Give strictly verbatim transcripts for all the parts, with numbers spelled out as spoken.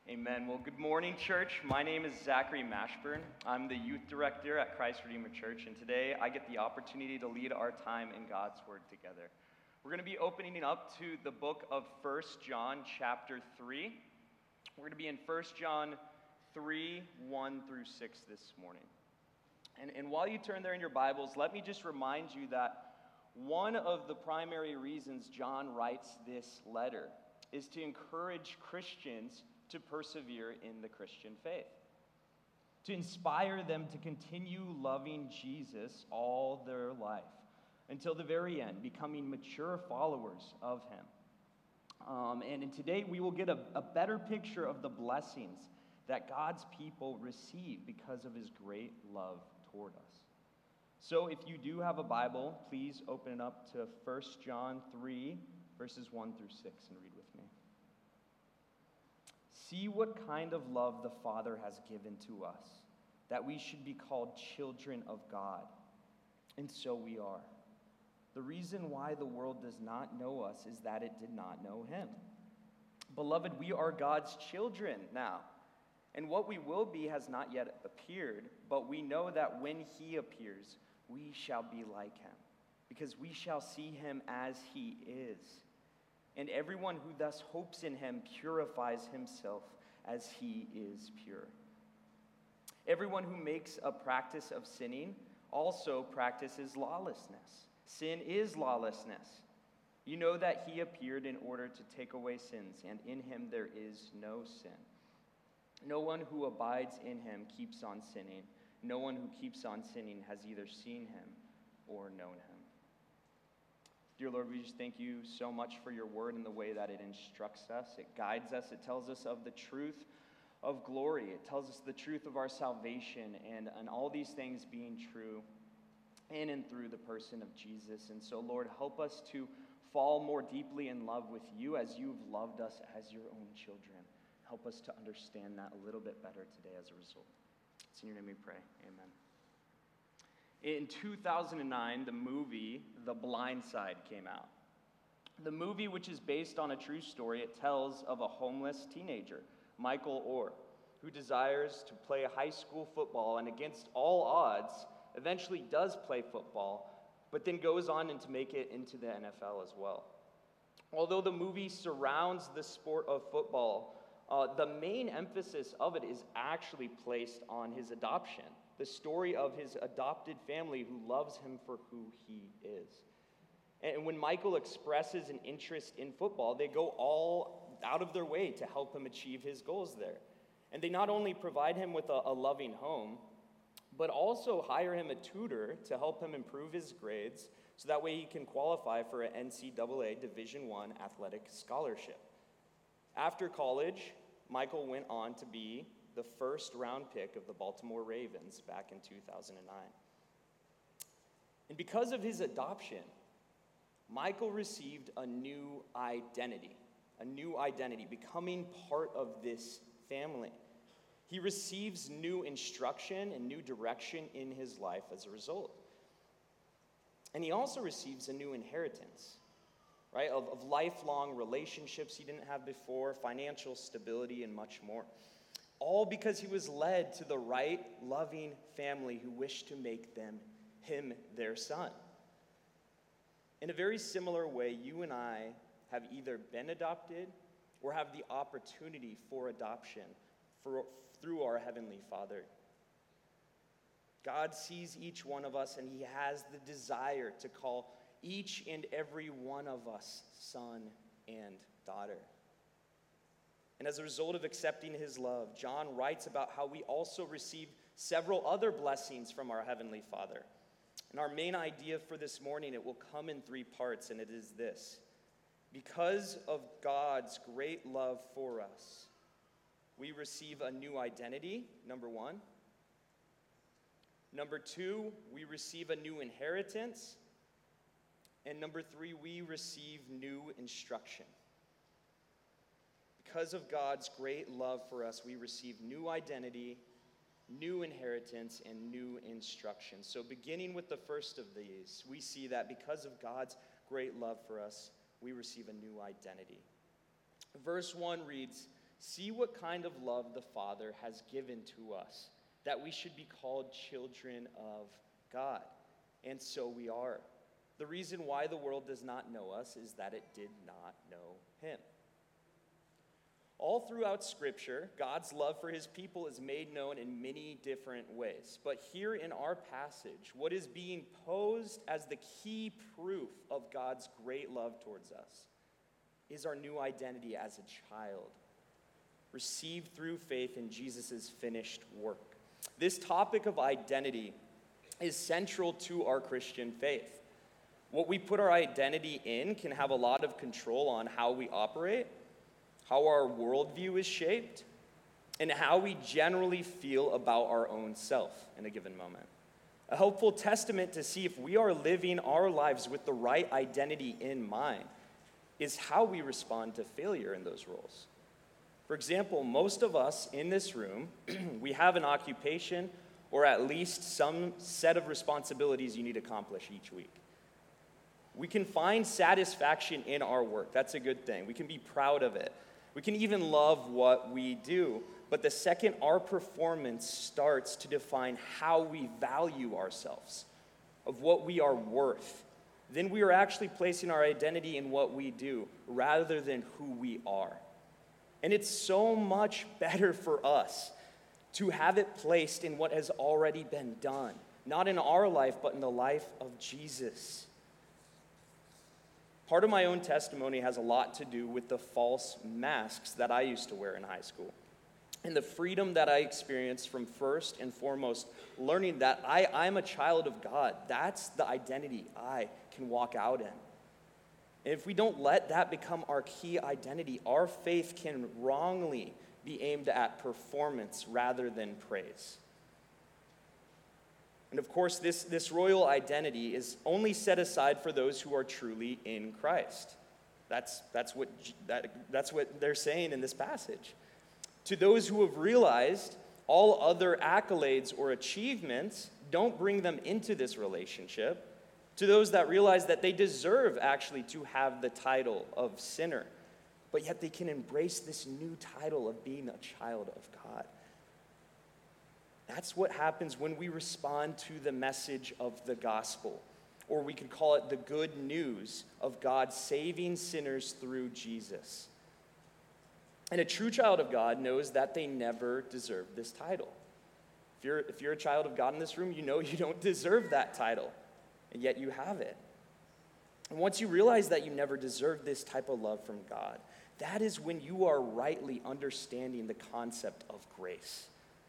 Amen. Well, good morning, church. My name is Zachary Mashburn. I'm the youth director at Christ Redeemer Church, and today I get the opportunity to lead our time in God's Word together. We're going to be opening up to the book of First John, chapter three. We're going to be in First John three, one through six this morning. And, and while you turn there in your Bibles, let me just remind you that one of the primary reasons John writes this letter is to encourage Christians to persevere in the Christian faith, to inspire them to continue loving Jesus all their life until the very end, becoming mature followers of him. Um, and, and today we will get a, a better picture of the blessings that God's people receive because of his great love toward us. So if you do have a Bible, please open it up to First John three, verses one through six, and read with me. See what kind of love the Father has given to us, that we should be called children of God. And so we are. The reason why the world does not know us is that it did not know him. Beloved, we are God's children now, and what we will be has not yet appeared, but we know that when he appears, we shall be like him, because we shall see him as he is. And everyone who thus hopes in him purifies himself as he is pure. Everyone who makes a practice of sinning also practices lawlessness. Sin is lawlessness. You know that he appeared in order to take away sins, and in him there is no sin. No one who abides in him keeps on sinning. No one who keeps on sinning has either seen him or known him. Dear Lord, we just thank you so much for your word and the way that it instructs us. It guides us. It tells us of the truth of glory. It tells us the truth of our salvation and, and all these things being true in and through the person of Jesus. And so, Lord, help us to fall more deeply in love with you as you've loved us as your own children. Help us to understand that a little bit better today as a result. It's in your name we pray. Amen. In two thousand nine, the movie The Blind Side came out. The movie, which is based on a true story, it tells of a homeless teenager, Michael Orr, who desires to play high school football and against all odds eventually does play football, but then goes on and to make it into the N F L as well. Although the movie surrounds the sport of football, uh, the main emphasis of it is actually placed on his adoption. The story of his adopted family who loves him for who he is. And when Michael expresses an interest in football, they go all out of their way to help him achieve his goals there. And they not only provide him with a, a loving home, but also hire him a tutor to help him improve his grades so that way he can qualify for an N C double A Division One athletic scholarship. After college, Michael went on to be the first round pick of the Baltimore Ravens back in two thousand nine. And because of his adoption, Michael received a new identity, a new identity, becoming part of this family. He receives new instruction and new direction in his life as a result. And he also receives a new inheritance, right, of, of lifelong relationships he didn't have before, financial stability, and much more. All because he was led to the right, loving family who wished to make them, him, their son. In a very similar way, you and I have either been adopted or have the opportunity for adoption for, through our Heavenly Father. God sees each one of us, and he has the desire to call each and every one of us son and daughter. And as a result of accepting his love, John writes about how we also receive several other blessings from our Heavenly Father. And our main idea for this morning, it will come in three parts, and it is this. Because of God's great love for us, we receive a new identity, number one. Number two, we receive a new inheritance. And number three, we receive new instruction. Because of God's great love for us, we receive new identity, new inheritance, and new instruction. So beginning with the first of these, we see that because of God's great love for us, we receive a new identity. Verse one reads, See what kind of love the Father has given to us, that we should be called children of God. And so we are. The reason why the world does not know us is that it did not know him. All throughout Scripture, God's love for his people is made known in many different ways. But here in our passage, what is being posed as the key proof of God's great love towards us is our new identity as a child, received through faith in Jesus' finished work. This topic of identity is central to our Christian faith. What we put our identity in can have a lot of control on how we operate, how our worldview is shaped, and how we generally feel about our own self in a given moment. A helpful testament to see if we are living our lives with the right identity in mind is how we respond to failure in those roles. For example, most of us in this room, we have an occupation or at least some set of responsibilities you need to accomplish each week. We can find satisfaction in our work. That's a good thing. We can be proud of it. We can even love what we do. But the second our performance starts to define how we value ourselves, of what we are worth, then we are actually placing our identity in what we do rather than who we are. And it's so much better for us to have it placed in what has already been done, not in our life, but in the life of Jesus. Part of my own testimony has a lot to do with the false masks that I used to wear in high school, and the freedom that I experienced from first and foremost learning that I, I'm a child of God. That's the identity I can walk out in. And if we don't let that become our key identity, our faith can wrongly be aimed at performance rather than praise. And of course, this, this royal identity is only set aside for those who are truly in Christ. That's, that's, what, that, that's what they're saying in this passage. To those who have realized all other accolades or achievements don't bring them into this relationship, to those that realize that they deserve actually to have the title of sinner, but yet they can embrace this new title of being a child of God. That's what happens when we respond to the message of the gospel, or we could call it the good news of God saving sinners through Jesus. And a true child of God knows that they never deserve this title. If you're, if you're a child of God in this room, you know you don't deserve that title, and yet you have it. And once you realize that you never deserve this type of love from God, that is when you are rightly understanding the concept of grace.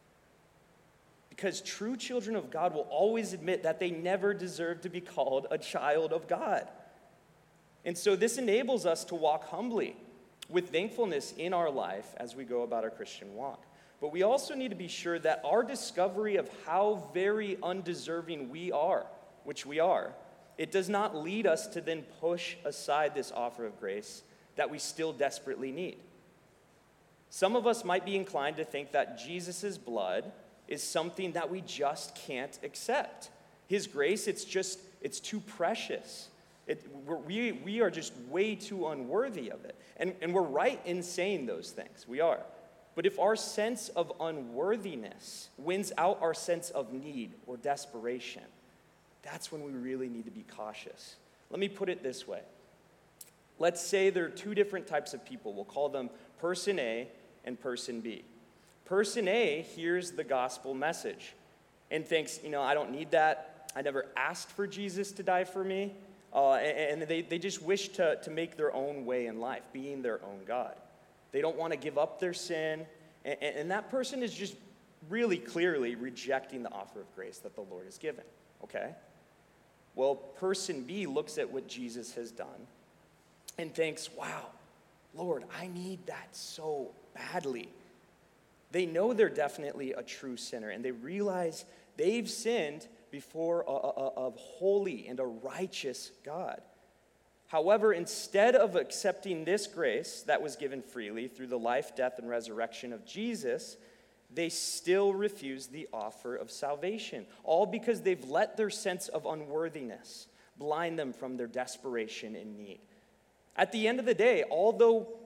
Because true children of God will always admit that they never deserve to be called a child of God. And so this enables us to walk humbly with thankfulness in our life as we go about our Christian walk. But we also need to be sure that our discovery of how very undeserving we are, which we are, it does not lead us to then push aside this offer of grace that we still desperately need. Some of us might be inclined to think that Jesus' blood is something that we just can't accept. His grace, it's just, it's too precious. It, we're, we, we are just way too unworthy of it. And, and we're right in saying those things. We are. But if our sense of unworthiness wins out our sense of need or desperation, that's when we really need to be cautious. Let me put it this way. Let's say there are two different types of people. We'll call them person A and person B. Person A hears the gospel message and thinks, you know, I don't need that. I never asked for Jesus to die for me. Uh, and and they, they just wish to, to make their own way in life, being their own God. They don't want to give up their sin. And, and that person is just really clearly rejecting the offer of grace that the Lord has given. Okay? Well, person B looks at what Jesus has done and thinks, wow, Lord, I need that so badly. They know they're definitely a true sinner, and they realize they've sinned before a, a, a holy and a righteous God. However, instead of accepting this grace that was given freely through the life, death, and resurrection of Jesus, they still refuse the offer of salvation, all because they've let their sense of unworthiness blind them from their desperation and need. At the end of the day, although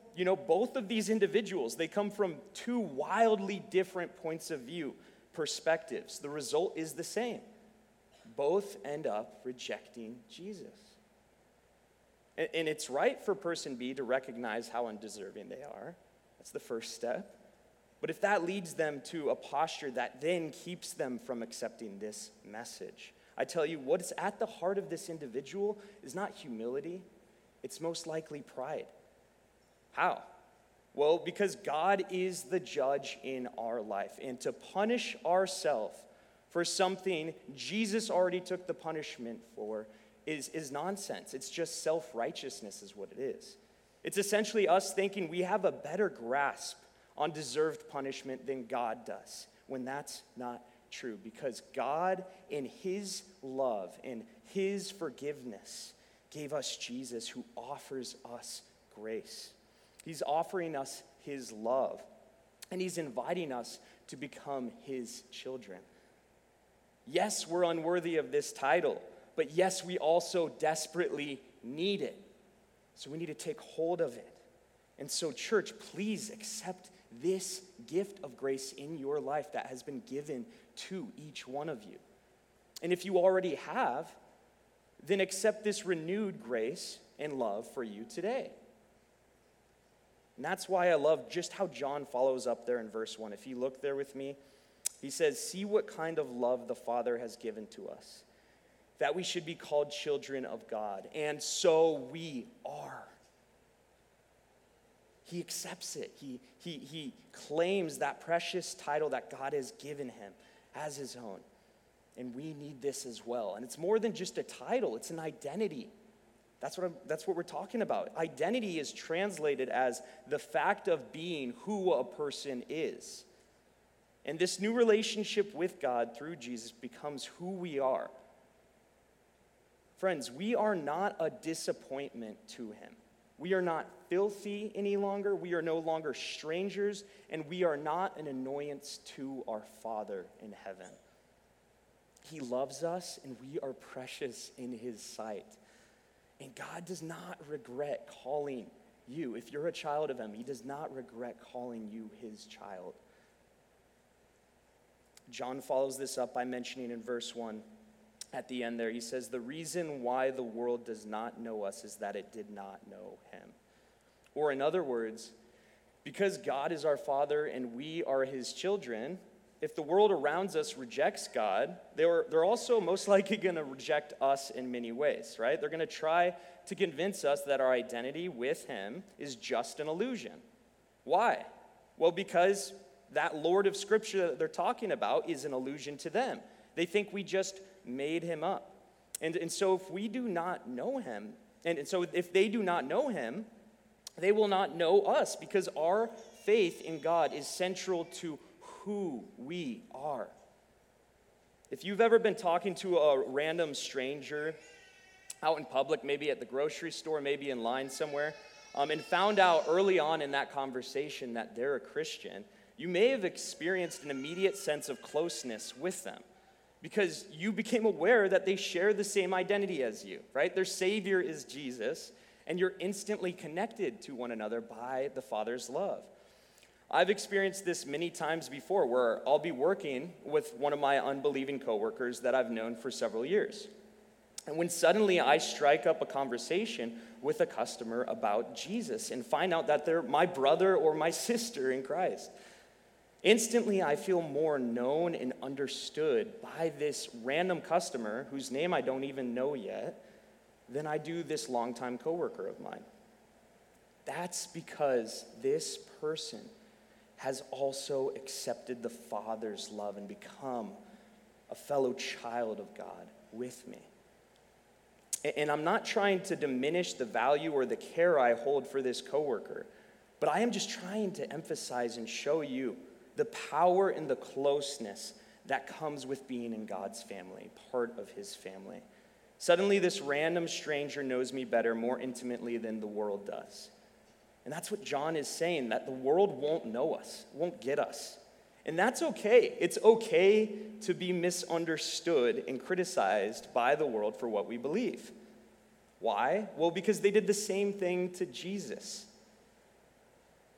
you know, both of these individuals, they come from two wildly different points of view, perspectives. The result is the same. Both end up rejecting Jesus. And, and it's right for person B to recognize how undeserving they are. That's the first step. But if that leads them to a posture that then keeps them from accepting this message, I tell you, what's at the heart of this individual is not humility, it's most likely pride. How? Well, because God is the judge in our life, and to punish ourselves for something Jesus already took the punishment for is, is nonsense. It's just self-righteousness is what it is. It's essentially us thinking we have a better grasp on deserved punishment than God does, when that's not true, because God in his love and his forgiveness gave us Jesus, who offers us grace. He's offering us his love, and he's inviting us to become his children. Yes, we're unworthy of this title, but yes, we also desperately need it. So we need to take hold of it. And so, church, please accept this gift of grace in your life that has been given to each one of you. And if you already have, then accept this renewed grace and love for you today. And that's why I love just how John follows up there in verse one. If you look there with me, he says, "See what kind of love the Father has given to us, that we should be called children of God. And so we are." He accepts it. He, he, he claims that precious title that God has given him as his own. And we need this as well. And it's more than just a title, it's an identity. That's what, I'm, that's what we're talking about. Identity is translated as the fact of being who a person is. And this new relationship with God through Jesus becomes who we are. Friends, we are not a disappointment to him. We are not filthy any longer. We are no longer strangers, and we are not an annoyance to our Father in heaven. He loves us, and we are precious in his sight. And God does not regret calling you. If you're a child of him, he does not regret calling you his child. John follows this up by mentioning in verse one, at the end there, he says, "The reason why the world does not know us is that it did not know him." Or in other words, because God is our Father and we are his children, if the world around us rejects God, they're, they're also most likely going to reject us in many ways, right? They're going to try to convince us that our identity with him is just an illusion. Why? Well, because that Lord of Scripture that they're talking about is an illusion to them. They think we just made him up. And, and so if we do not know him, and, and so if they do not know him, they will not know us, because our faith in God is central to who we are. If you've ever been talking to a random stranger out in public, maybe at the grocery store, maybe in line somewhere, um, and found out early on in that conversation that they're a Christian, you may have experienced an immediate sense of closeness with them, because you became aware that they share the same identity as you, right? Their Savior is Jesus, and you're instantly connected to one another by the Father's love. I've experienced this many times before, where I'll be working with one of my unbelieving coworkers that I've known for several years. And when suddenly I strike up a conversation with a customer about Jesus and find out that they're my brother or my sister in Christ, instantly I feel more known and understood by this random customer whose name I don't even know yet than I do this longtime coworker of mine. That's because this person has also accepted the Father's love and become a fellow child of God with me. And I'm not trying to diminish the value or the care I hold for this coworker, but I am just trying to emphasize and show you the power and the closeness that comes with being in God's family, part of his family. Suddenly, this random stranger knows me better, more intimately than the world does. And that's what John is saying, that the world won't know us, won't get us. And that's okay. It's okay to be misunderstood and criticized by the world for what we believe. Why? Well, because they did the same thing to Jesus.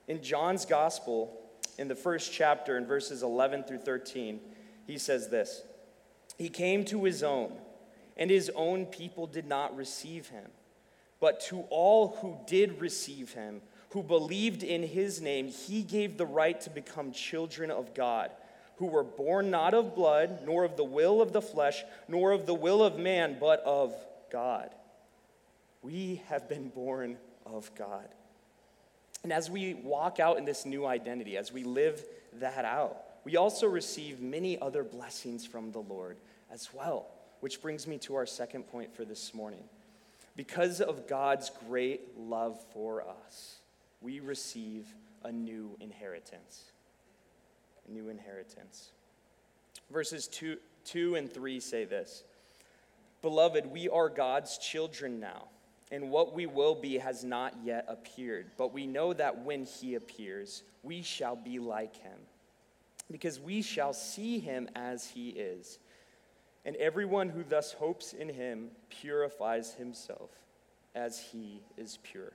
In John's gospel, in the first chapter, in verses eleven through thirteen, he says this: "He came to his own, and his own people did not receive him. But to all who did receive him, who believed in his name, he gave the right to become children of God, who were born not of blood, nor of the will of the flesh, nor of the will of man, but of God." We have been born of God. And as we walk out in this new identity, as we live that out, we also receive many other blessings from the Lord as well, which brings me to our second point for this morning. Because of God's great love for us, we receive a new inheritance. A new inheritance. Verses two, two and three say this: "Beloved, we are God's children now, and what we will be has not yet appeared. But we know that when he appears, we shall be like him, because we shall see him as he is. And everyone who thus hopes in him purifies himself as he is pure."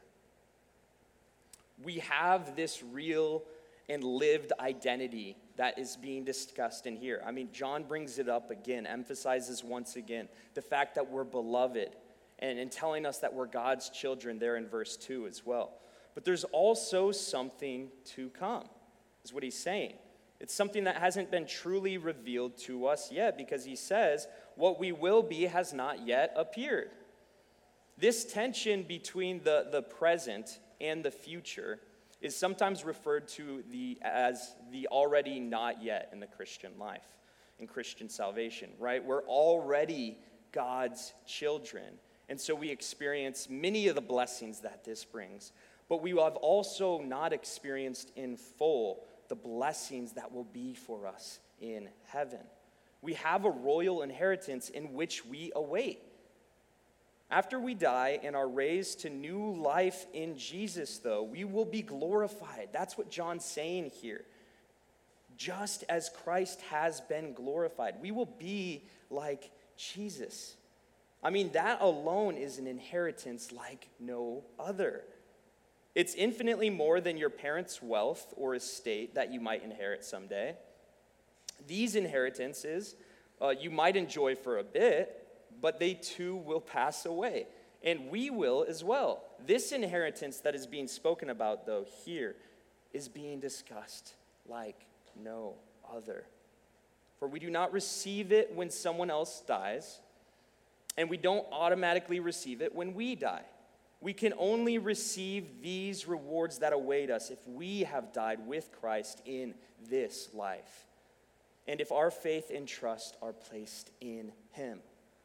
We have this real and lived identity that is being discussed in here. I mean, John brings it up again, emphasizes once again the fact that we're beloved, and in telling us that we're God's children there in verse two as well. But there's also something to come, is what he's saying. It's something that hasn't been truly revealed to us yet, because he says, what we will be has not yet appeared. This tension between the, the present and the future is sometimes referred to the, as the already not yet in the Christian life, in Christian salvation, right? We're already God's children. And so we experience many of the blessings that this brings. But we have also not experienced in full the blessings that will be for us in heaven. We have a royal inheritance in which we await. After we die and are raised to new life in Jesus, though, we will be glorified. That's what John's saying here. Just as Christ has been glorified, we will be like Jesus. I mean, that alone is an inheritance like no other. It's infinitely more than your parents' wealth or estate that you might inherit someday. These inheritances uh, you might enjoy for a bit, but they too will pass away, and we will as well. This inheritance that is being spoken about, though, here is being discussed like no other. For we do not receive it when someone else dies, and we don't automatically receive it when we die. We can only receive these rewards that await us if we have died with Christ in this life, and if our faith and trust are placed in him.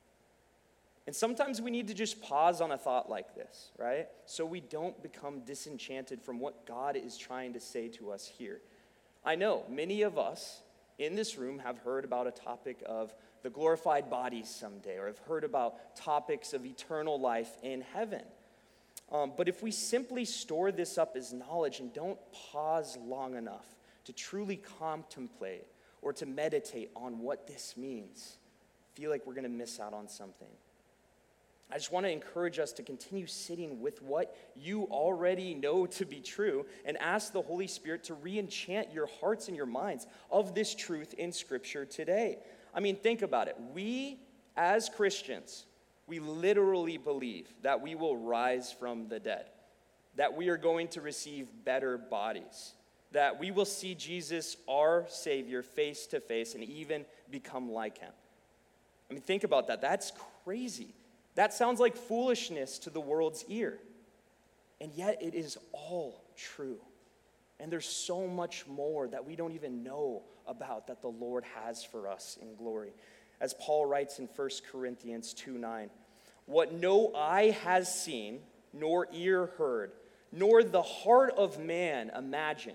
And sometimes we need to just pause on a thought like this, right? So we don't become disenchanted from what God is trying to say to us here. I know many of us in this room have heard about a topic of the glorified bodies someday, or have heard about topics of eternal life in heaven. Um, but if we simply store this up as knowledge and don't pause long enough to truly contemplate or to meditate on what this means, I feel like we're going to miss out on something. I just want to encourage us to continue sitting with what you already know to be true and ask the Holy Spirit to re-enchant your hearts and your minds of this truth in Scripture today. I mean, think about it. We, as Christians, we literally believe that we will rise from the dead, that we are going to receive better bodies, that we will see Jesus, our Savior, face to face and even become like him. I mean, think about that. That's crazy. That sounds like foolishness to the world's ear. And yet it is all true. And there's so much more that we don't even know about that the Lord has for us in glory. As Paul writes in First Corinthians two nine, "What no eye has seen, nor ear heard, nor the heart of man imagined,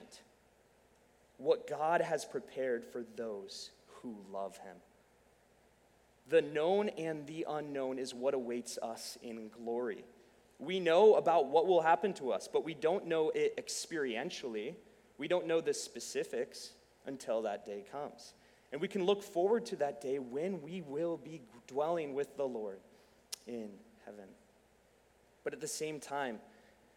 what God has prepared for those who love him." The known and the unknown is what awaits us in glory. We know about what will happen to us, but we don't know it experientially. We don't know the specifics until that day comes. And we can look forward to that day when we will be dwelling with the Lord in heaven. But at the same time,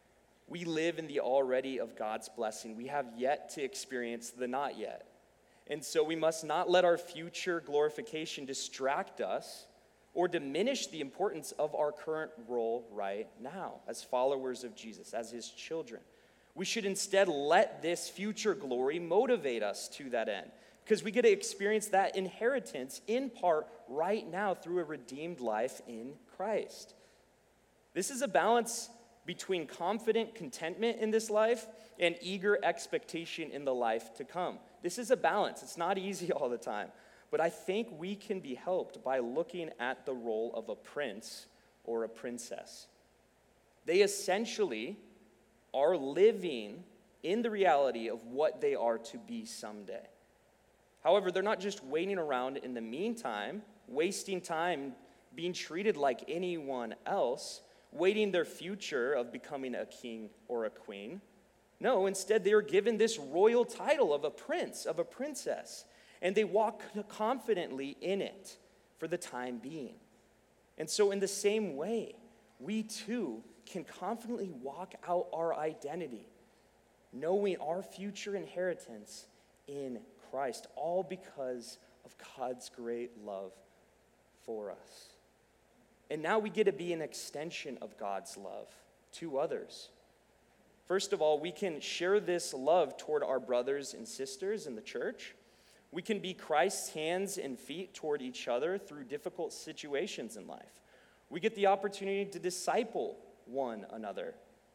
We live in the already of God's blessing. We have yet to experience the not yet. And so we must not let our future glorification distract us or diminish the importance of our current role right now as followers of Jesus, as his children. We should instead let this future glory motivate us to that end, because we get to experience that inheritance in part right now through a redeemed life in Christ. This is a balance between confident contentment in this life and eager expectation in the life to come. This is a balance. It's not easy all the time, but I think we can be helped by looking at the role of a prince or a princess. They essentially are living in the reality of what they are to be someday. However, they're not just waiting around in the meantime, wasting time being treated like anyone else, waiting their future of becoming a king or a queen. No, instead they are given this royal title of a prince, of a princess, and they walk confidently in it for the time being. And so in the same way, we too can confidently walk out our identity, knowing our future inheritance in Christ, all because of God's great love for us. And now we get to be an extension of God's love to others. First of all, we can share this love toward our brothers and sisters in the church. We can be Christ's hands and feet toward each other through difficult situations in life. We get the opportunity to disciple one another.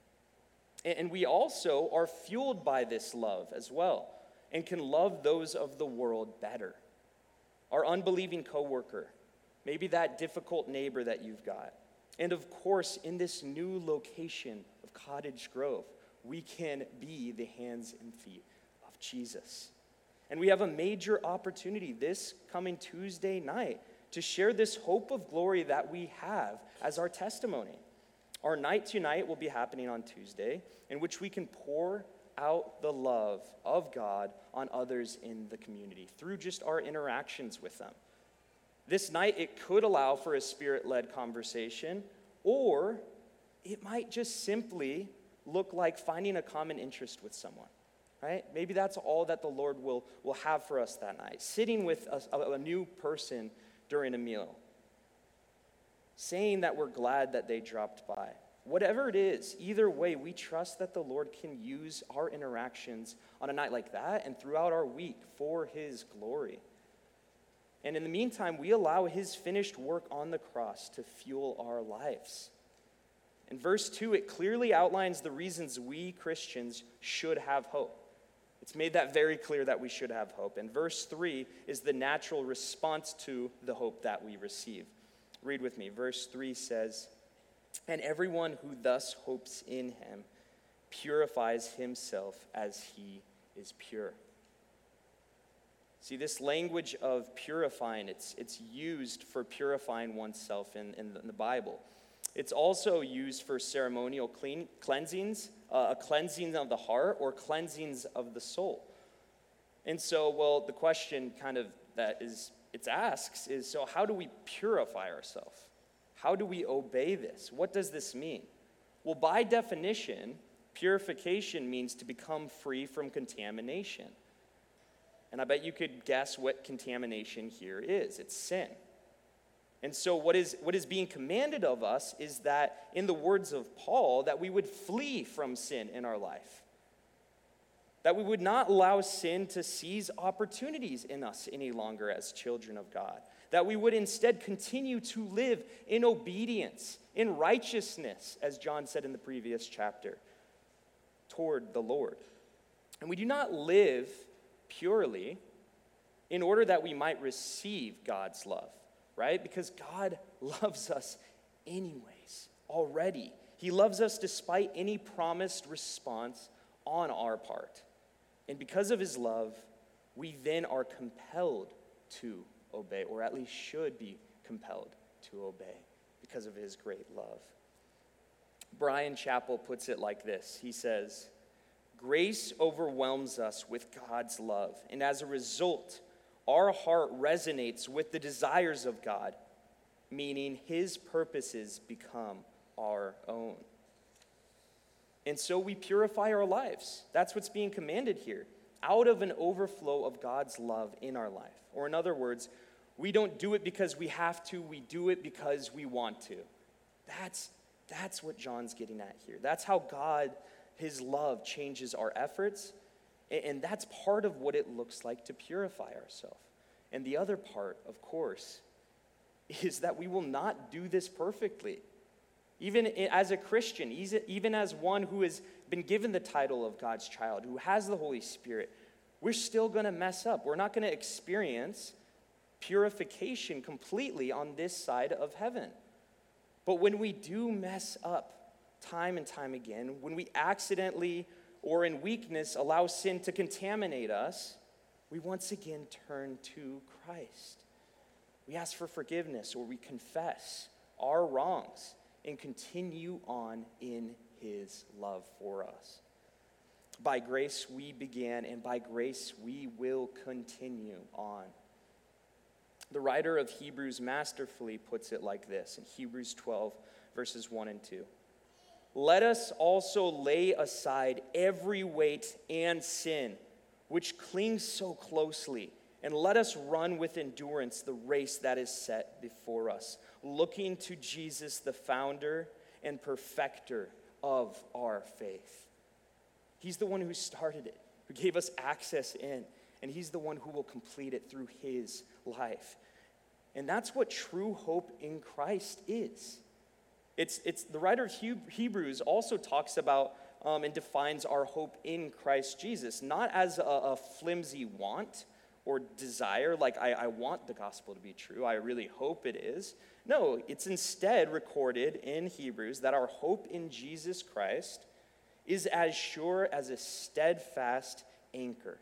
And we also are fueled by this love as well and can love those of the world better. Our unbelieving coworker, maybe that difficult neighbor that you've got. And of course, in this new location of Cottage Grove, we can be the hands and feet of Jesus. And we have a major opportunity this coming Tuesday night to share this hope of glory that we have as our testimony. Our night tonight will be happening on Tuesday, in which we can pour out the love of God on others in the community through just our interactions with them. This night, it could allow for a spirit-led conversation, or it might just simply look like finding a common interest with someone, right? Maybe that's all that the Lord will, will have for us that night. Sitting with a, a, a new person during a meal. Saying that we're glad that they dropped by. Whatever it is, either way, we trust that the Lord can use our interactions on a night like that and throughout our week for his glory. And in the meantime, we allow his finished work on the cross to fuel our lives. In verse two, it clearly outlines the reasons we Christians should have hope. It's made that very clear that we should have hope. And verse three is the natural response to the hope that we receive. Read with me. Verse three says, "And everyone who thus hopes in him purifies himself as he is pure." See, this language of purifying, it's, it's used for purifying oneself in, in, the, in the Bible. It's also used for ceremonial clean, cleansings, uh, a cleansing of the heart or cleansings of the soul. And so, well, the question kind of that is, it asks is, so how do we purify ourselves? How do we obey this? What does this mean? Well, by definition, purification means to become free from contamination. And I bet you could guess what contamination here is. It's sin. And so what is, what is being commanded of us is that, in the words of Paul, that we would flee from sin in our life. That we would not allow sin to seize opportunities in us any longer as children of God. That we would instead continue to live in obedience, in righteousness, as John said in the previous chapter, toward the Lord. And we do not live purely in order that we might receive God's love, right? Because God loves us anyways, already. He loves us despite any promised response on our part. And because of his love, we then are compelled to obey, or at least should be compelled to obey because of his great love. Brian Chappell puts it like this. He says, "Grace overwhelms us with God's love, and as a result, our heart resonates with the desires of God, meaning his purposes become our own." And so we purify our lives. That's what's being commanded here, out of an overflow of God's love in our life. Or in other words, we don't do it because we have to, we do it because we want to. That's, that's what John's getting at here. That's how God, his love, changes our efforts. And that's part of what it looks like to purify ourselves. And the other part, of course, is that we will not do this perfectly. Even as a Christian, even as one who has been given the title of God's child, who has the Holy Spirit, we're still going to mess up. We're not going to experience purification completely on this side of heaven. But when we do mess up time and time again, when we accidentally or in weakness allow sin to contaminate us, we once again turn to Christ. We ask for forgiveness, or we confess our wrongs and continue on in his love for us. By grace we began, and by grace we will continue on. The writer of Hebrews masterfully puts it like this in Hebrews twelve, verses one and two. Let us also lay aside every weight and sin which clings so closely, and let us run with endurance the race that is set before us, looking to Jesus, the founder and perfecter of our faith. He's the one who started it, who gave us access in, and he's the one who will complete it through his life. And that's what true hope in Christ is. It's, it's the writer of Hebrews also talks about um, and defines our hope in Christ Jesus, not as a, a flimsy want or desire, like I, I want the gospel to be true, I really hope it is. No, it's instead recorded in Hebrews that our hope in Jesus Christ is as sure as a steadfast anchor.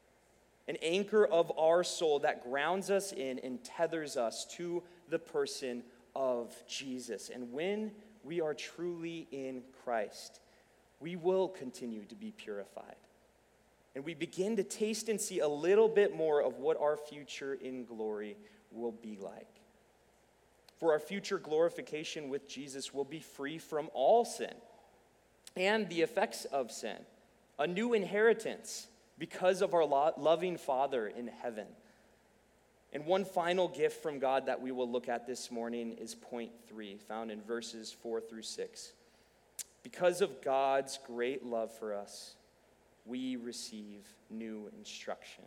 An anchor of our soul that grounds us in and tethers us to the person of Jesus. And when we are truly in Christ, we will continue to be purified. And we begin to taste and see a little bit more of what our future in glory will be like. For our future glorification with Jesus will be free from all sin and the effects of sin, a new inheritance because of our lo- loving Father in heaven. And one final gift from God that we will look at this morning is point three, found in verses four through six. Because of God's great love for us, we receive new instruction.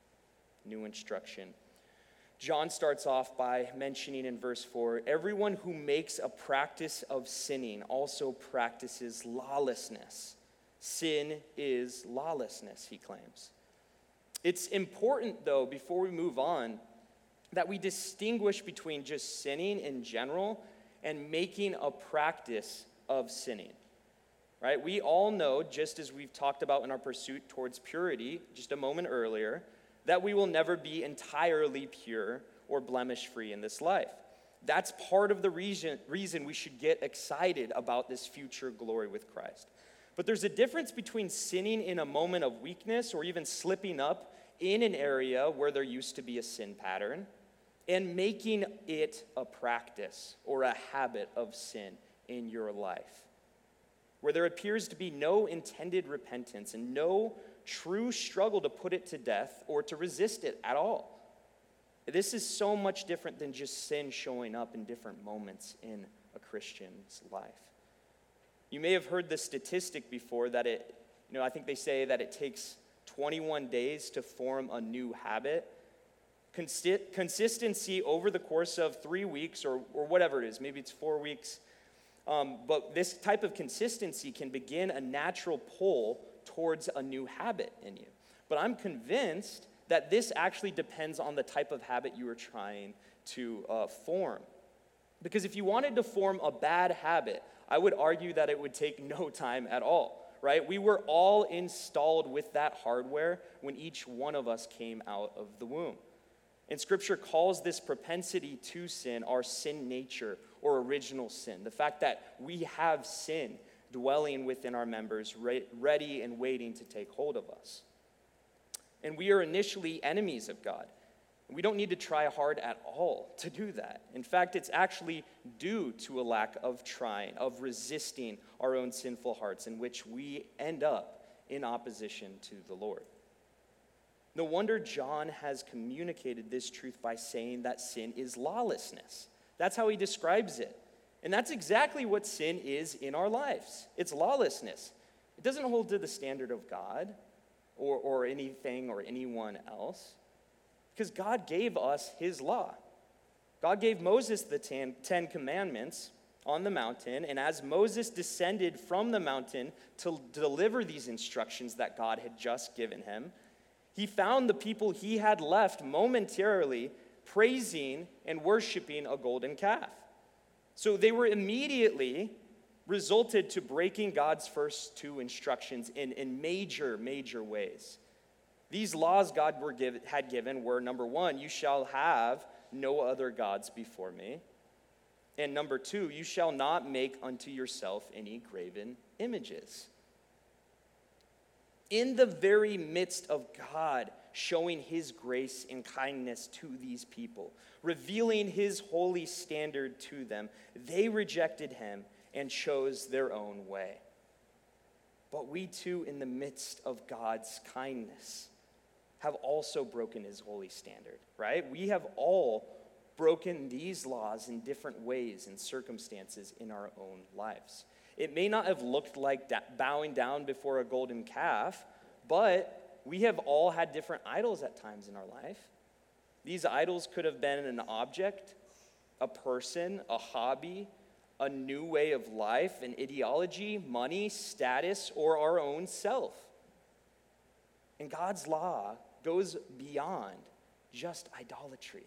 New instruction. John starts off by mentioning in verse four, everyone who makes a practice of sinning also practices lawlessness. Sin is lawlessness, he claims. It's important, though, before we move on, that we distinguish between just sinning in general and making a practice of sinning. Right? We all know, just as we've talked about in our pursuit towards purity just a moment earlier, that we will never be entirely pure or blemish-free in this life. That's part of the reason, reason we should get excited about this future glory with Christ. But there's a difference between sinning in a moment of weakness or even slipping up in an area where there used to be a sin pattern and making it a practice or a habit of sin in your life, where there appears to be no intended repentance and no true struggle to put it to death or to resist it at all. This is so much different than just sin showing up in different moments in a Christian's life. You may have heard the statistic before that it, you know, I think they say that it takes twenty-one days to form a new habit. Consi- consistency over the course of three weeks or, or whatever it is, maybe it's four weeks, Um, but this type of consistency can begin a natural pull towards a new habit in you. But I'm convinced that this actually depends on the type of habit you are trying to uh, form. Because if you wanted to form a bad habit, I would argue that it would take no time at all, right? We were all installed with that hardware when each one of us came out of the womb. And Scripture calls this propensity to sin our sin nature or original sin. The fact that we have sin dwelling within our members, re- ready and waiting to take hold of us. And we are initially enemies of God. We don't need to try hard at all to do that. In fact, it's actually due to a lack of trying, of resisting our own sinful hearts, in which we end up in opposition to the Lord. No wonder John has communicated this truth by saying that sin is lawlessness. That's how he describes it. And that's exactly what sin is in our lives. It's lawlessness. It doesn't hold to the standard of God or, or anything or anyone else. Because God gave us his law. God gave Moses the ten, ten Commandments on the mountain, and as Moses descended from the mountain to deliver these instructions that God had just given him, he found the people he had left momentarily praising and worshiping a golden calf. So they were immediately resulted to breaking God's first two instructions in, in major, major ways. These laws God were give, had given were, number one, you shall have no other gods before me. And number two, you shall not make unto yourself any graven images. In the very midst of God showing his grace and kindness to these people, revealing his holy standard to them, they rejected him and chose their own way. But we too, in the midst of God's kindness, have also broken his holy standard, right? We have all broken these laws in different ways and circumstances in our own lives. It may not have looked like da- bowing down before a golden calf, but we have all had different idols at times in our life. These idols could have been an object, a person, a hobby, a new way of life, an ideology, money, status, or our own self. And God's law goes beyond just idolatry.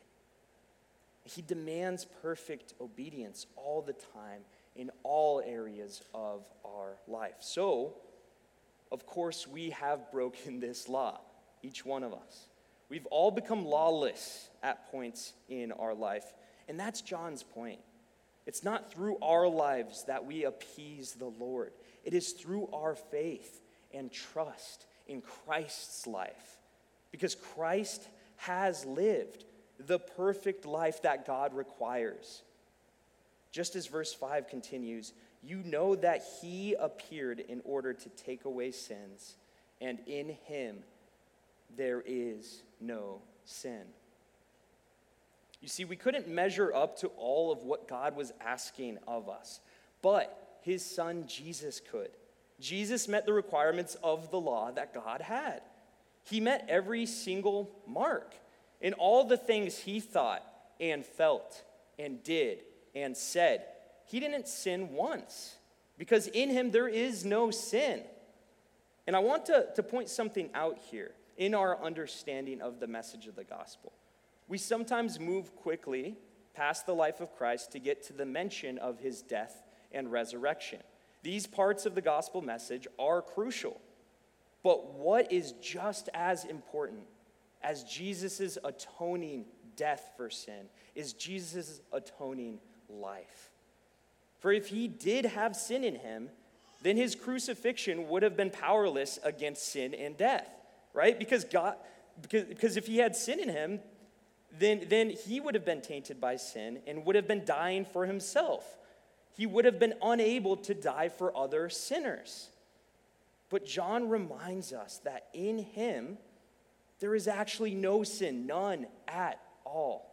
He demands perfect obedience all the time in all areas of our life. So, of course, we have broken this law, each one of us. We've all become lawless at points in our life, and that's John's point. It's not through our lives that we appease the Lord. It is through our faith and trust in Christ's life. Because Christ has lived the perfect life that God requires. Just as verse five continues, you know that he appeared in order to take away sins, and in him there is no sin. You see, we couldn't measure up to all of what God was asking of us, but his son Jesus could. Jesus met the requirements of the law that God had. He met every single mark in all the things he thought and felt and did and said. He didn't sin once because in him there is no sin. And I want to, to point something out here in our understanding of the message of the gospel. We sometimes move quickly past the life of Christ to get to the mention of his death and resurrection. These parts of the gospel message are crucial. But what is just as important as Jesus' atoning death for sin is Jesus' atoning life. For if he did have sin in him, then his crucifixion would have been powerless against sin and death, right? Because God, because, because if he had sin in him, then, then he would have been tainted by sin and would have been dying for himself. He would have been unable to die for other sinners. But John reminds us that in him, there is actually no sin, none at all.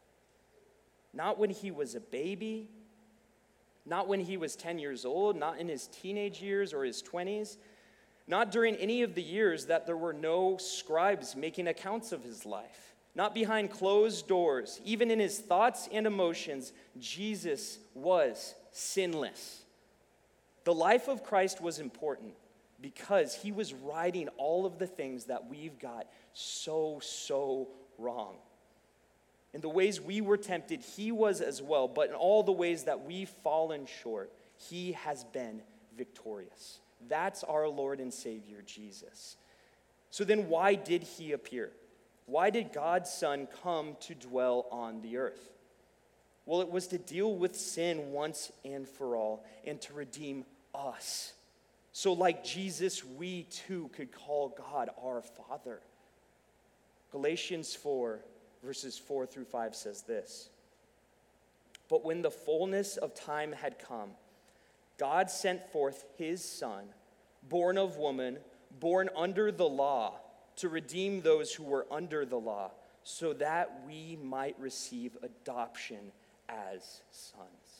Not when he was a baby, not when he was ten years old, not in his teenage years or his twenties, not during any of the years that there were no scribes making accounts of his life, not behind closed doors. Even in his thoughts and emotions, Jesus was sinless. The life of Christ was important because he was righting all of the things that we've got so, so wrong. In the ways we were tempted, he was as well, but in all the ways that we've fallen short, he has been victorious. That's our Lord and Savior, Jesus. So then why did he appear? Why did God's Son come to dwell on the earth? Well, it was to deal with sin once and for all and to redeem us. So like Jesus, we too could call God our Father. Galatians four verses four through five says this. But when the fullness of time had come, God sent forth his Son, born of woman, born under the law, to redeem those who were under the law, so that we might receive adoption as sons.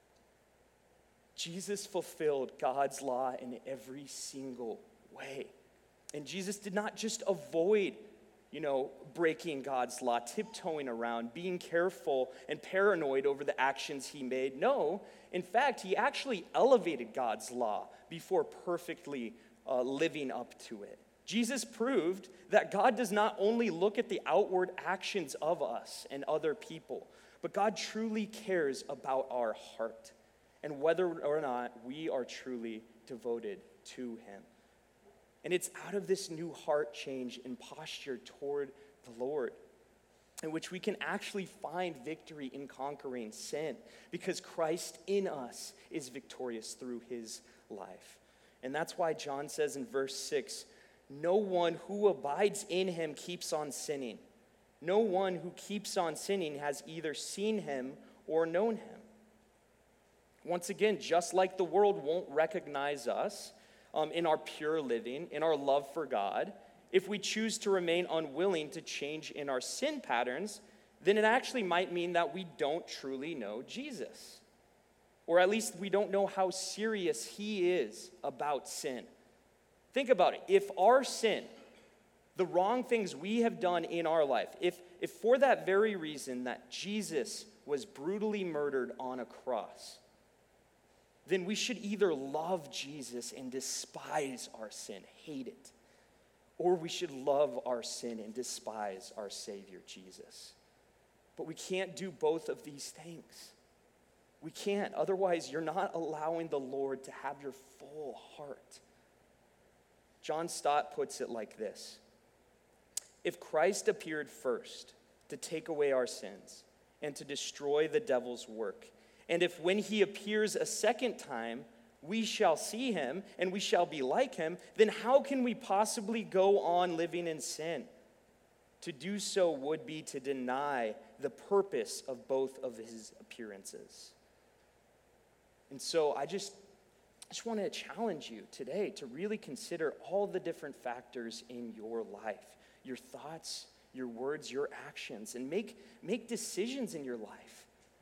Jesus fulfilled God's law in every single way. And Jesus did not just avoid, you know, breaking God's law, tiptoeing around, being careful and paranoid over the actions he made. No, in fact, he actually elevated God's law before perfectly uh, living up to it. Jesus proved that God does not only look at the outward actions of us and other people, but God truly cares about our heart and whether or not we are truly devoted to him. And it's out of this new heart change and posture toward the Lord in which we can actually find victory in conquering sin, because Christ in us is victorious through his life. And that's why John says in verse six, no one who abides in him keeps on sinning. No one who keeps on sinning has either seen him or known him. Once again, just like the world won't recognize us um, in our pure living, in our love for God, if we choose to remain unwilling to change in our sin patterns, then it actually might mean that we don't truly know Jesus. Or at least we don't know how serious he is about sin. Think about it. If our sin, the wrong things we have done in our life, if, if for that very reason that Jesus was brutally murdered on a cross, then we should either love Jesus and despise our sin, hate it, or we should love our sin and despise our Savior, Jesus. But we can't do both of these things. We can't. Otherwise, you're not allowing the Lord to have your full heart. John Stott puts it like this. If Christ appeared first to take away our sins and to destroy the devil's work, and if when he appears a second time, we shall see him and we shall be like him, then how can we possibly go on living in sin? To do so would be to deny the purpose of both of his appearances. And so I just, I just want to challenge you today to really consider all the different factors in your life, your thoughts, your words, your actions, and make, make decisions in your life.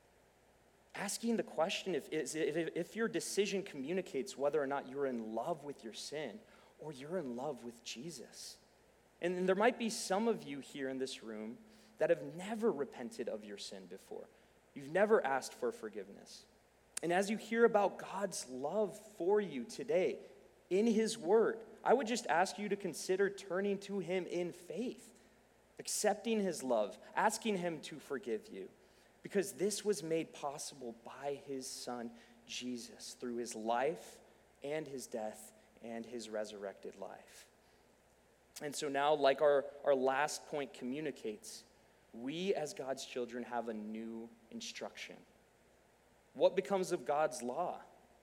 Asking the question if, if, if your decision communicates whether or not you're in love with your sin or you're in love with Jesus. And there might be some of you here in this room that have never repented of your sin before. You've never asked for forgiveness. And as you hear about God's love for you today in his word, I would just ask you to consider turning to him in faith, accepting his love, asking him to forgive you. Because this was made possible by his son, Jesus, through his life and his death and his resurrected life. And so now, like our, our last point communicates, we as God's children have a new instruction. What becomes of God's law?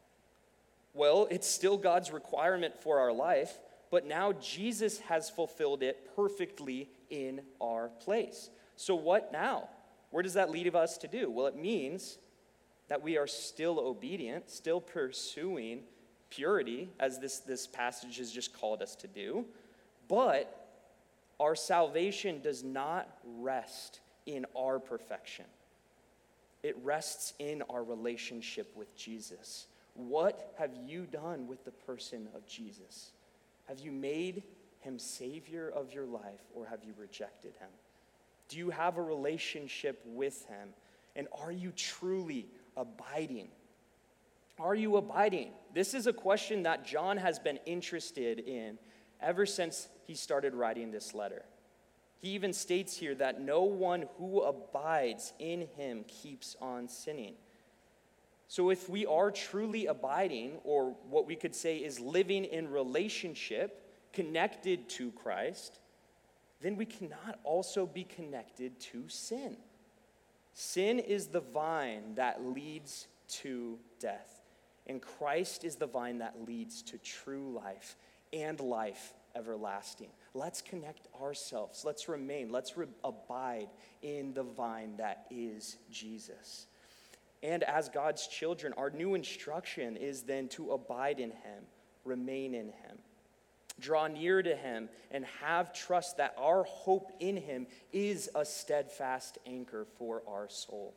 Well, it's still God's requirement for our life, but now Jesus has fulfilled it perfectly in our place. So what now? Where does that lead us to do? Well, it means that we are still obedient, still pursuing purity, as this, this passage has just called us to do, but our salvation does not rest in our perfection. It rests in our relationship with Jesus. What have you done with the person of Jesus? Have you made him Savior of your life, or have you rejected him? Do you have a relationship with him? And are you truly abiding? Are you abiding? This is a question that John has been interested in ever since he started writing this letter. He even states here that no one who abides in him keeps on sinning. So if we are truly abiding, or what we could say is living in relationship, connected to Christ, then we cannot also be connected to sin. Sin is the vine that leads to death, and Christ is the vine that leads to true life and life everlasting. let's connect ourselves. Let's remain. Let's re- abide in the vine that is Jesus. And as God's children, our new instruction is then to abide in him, remain in him, draw near to him, and have trust that our hope in him is a steadfast anchor for our soul.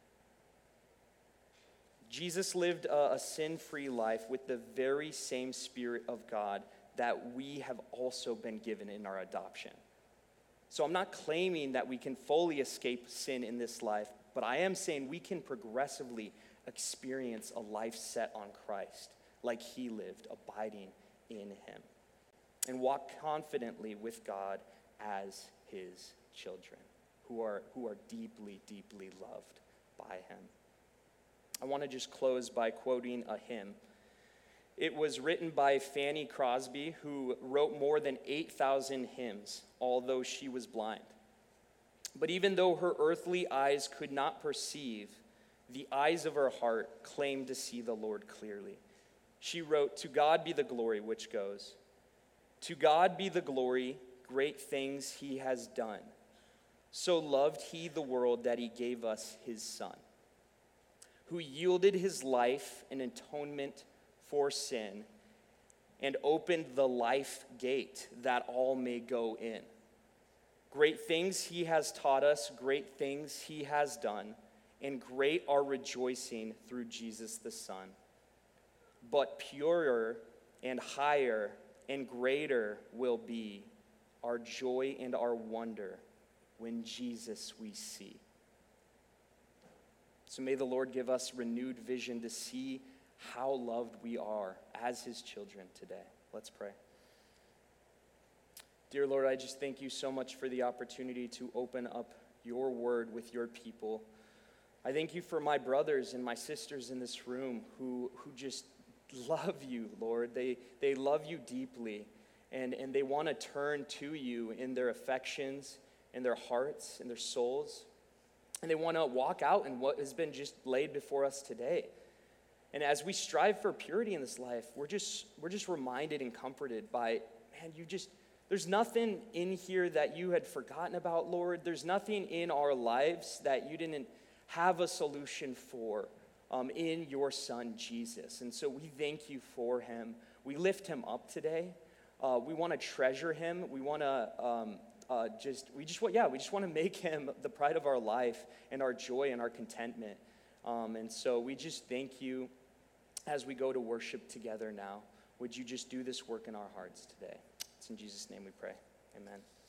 Jesus lived a, a sin-free life with the very same Spirit of God that we have also been given in our adoption. So I'm not claiming that we can fully escape sin in this life, but I am saying we can progressively experience a life set on Christ, like he lived, abiding in him, and walk confidently with God as his children, who are, who are deeply, deeply loved by him. I want to just close by quoting a hymn. It was written by Fanny Crosby, who wrote more than eight thousand hymns, although she was blind. But even though her earthly eyes could not perceive, the eyes of her heart claimed to see the Lord clearly. She wrote, "To God be the glory," which goes, "To God be the glory, great things he has done. So loved he the world that he gave us his Son, who yielded his life in atonement for sin and opened the life gate that all may go in. Great things he has taught us, great things he has done, and great our rejoicing through Jesus the Son. But purer and higher and greater will be our joy and our wonder when Jesus we see." So may the Lord give us renewed vision to see how loved we are as his children today. Let's pray. Dear Lord, I just thank you so much for the opportunity to open up your word with your people. I thank you for my brothers and my sisters in this room who, who just love you, Lord. They, they love you deeply, and, and they want to turn to you in their affections, in their hearts, in their souls. And they want to walk out in what has been just laid before us today. And as we strive for purity in this life, we're just we're just reminded and comforted by, man, you just, there's nothing in here that you had forgotten about, Lord. There's nothing in our lives that you didn't have a solution for um, in your Son, Jesus. And so we thank you for him. We lift him up today. Uh, we want to treasure him. We want to um, uh, just, we just want, yeah, we just want to make him the pride of our life and our joy and our contentment. Um, and so we just thank you as we go to worship together now. Would you just do this work in our hearts today? It's in Jesus' name we pray. Amen.